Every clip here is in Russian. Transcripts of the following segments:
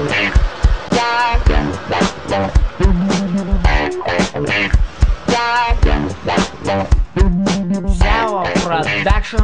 Сява Продакшн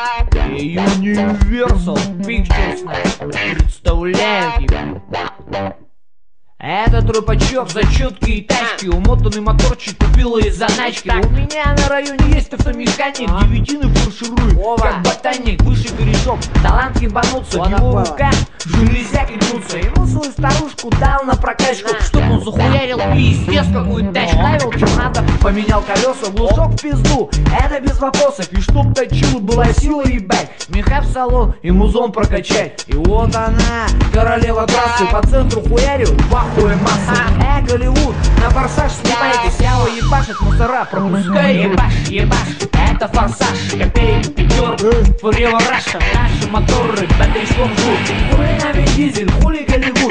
и Universal Pictures представляют тебе. Этот рыбачок за четкие тачки, умотанный моторчик купила из заначки. У меня на районе есть автомеханик, девятины фарширует, как ботаник, выше корешок. Талант ебануться, в его руках железяки гнутся. Ему свою старушку дал на прокачку, чтоб он захуярил пиздец какую тачку. Ставил чем надо, поменял колеса, глушок в пизду, это без вопросов. И чтоб точила была сила, ебать, меха в салон и музон прокачать. И вот она, королева трассы, по центру хуярю, вахуя масса. Голливуд, на форсаж снимайте, Сява ебашит, мусора пропускай. Ебаш, это форсаж, копейки, пятерка, фурьева раша. Наши моторы бодрячком жгут, хули нами дизель, хули Голливуд.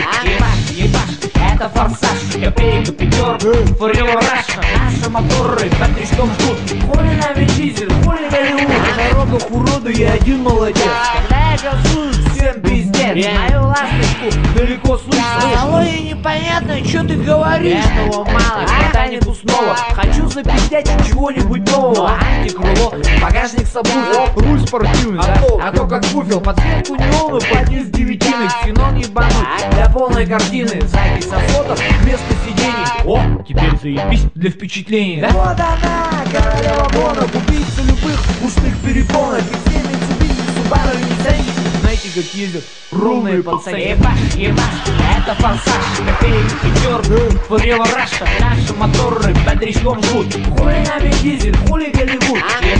Ебаш, это форсаж, копейка, пятерка, фурьева раша. Наши моторы бодрячком жгут, хули нами дизель, хули Голливуд. На дорогах уроду я один молодец, когда я газую, всем пиздец. Мою ласточку далеко слышно. Алло, непонятно, что ты говоришь. Этого мало, ботанику снова. Хочу запиздять чего-нибудь нового. Антикрыло, багажник сабвуфер, руль спортивный, а то как буфер. Подсветку неону, подниз девятинок, ксенон ебануть для полной картины. Запись фото вместо сидений. О, теперь заебись для впечатлений, да? Вот она, королева гонок, убийца любых устных перепонок. И все Mitsubishi, Subaru и Nissan. Знаете, как ездят ровные пацаны. Ебаш, это форсаж, копейки, пятерка, фурьева раша. Наши моторы бодрячком жгут, хули нами дизель, хули Голливуд.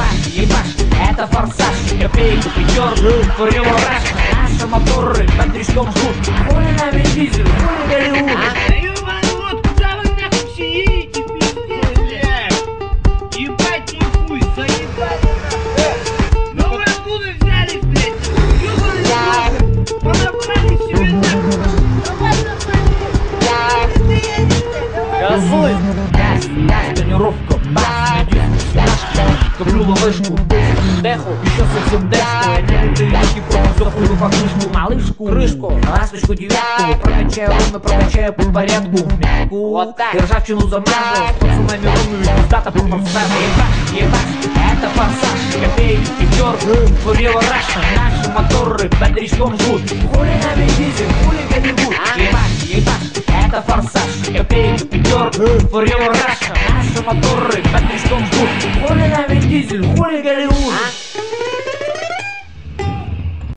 Ебаш, это форсаж, копейки, пятерка, фурьева раша. Наши моторы бодрячком жгут, хули нами дизель, хули Голливуд. Да ёбаный вот, куда вы нахуй все едете, пиздец, блядь? Ебать нихуй, заебали нахуй. Ну вы откуда взялись, блядь? Ёбаный вот, понабрали себе нахуй. Давай Газуй, газ, тонировка, бас, надеюсь, наш коплю ловешку, деху, еще совсем дешку. Я не люблю руки, просто захую покрышку, малышку, крышку, ласточку, девятку. Прокачаю ровно, прокачаю по порядку. Мягку, вот так, ржавчину замажу, с пацанами ровную, пиздата по подставу. Ебаш, это форсаж, копейки, пятерка, фурьева раша. Наши моторы бодрячком жгут, хули нами дизель, хули Голливуд. Ебаш, это форсаж, копейки, пятерка, фурьева раша. Наши моторы бодрячком жгут, хули нами дизель, хули Голливуд.